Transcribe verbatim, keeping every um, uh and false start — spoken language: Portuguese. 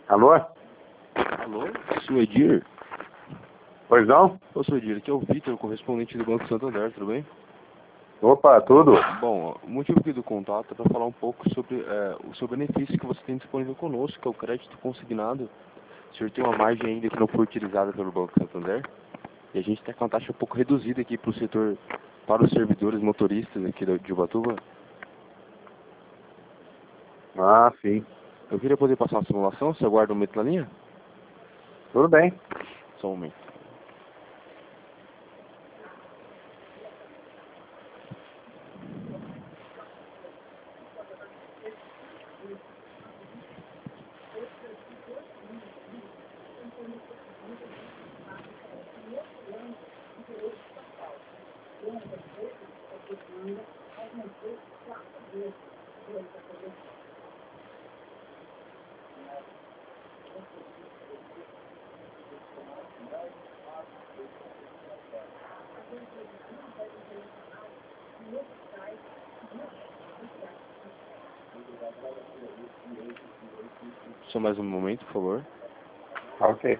Alô? Alô? Sou Edir? Pois não? Ô, sou Edir, aqui é o Vitor, correspondente do Banco Santander, tudo bem? Opa, tudo? Bom, o motivo aqui do contato é para falar um pouco sobre é, o seu benefício que você tem disponível conosco, que é o crédito consignado. O senhor tem uma margem ainda que não foi utilizada pelo Banco Santander. E a gente tem uma taxa um pouco reduzida aqui para o setor, para os servidores motoristas aqui de Ubatuba. Ah, sim. Eu queria poder passar uma simulação, você aguarda um momento na linha? Tudo bem. Só um momento. Só mais um momento, por favor. Ok.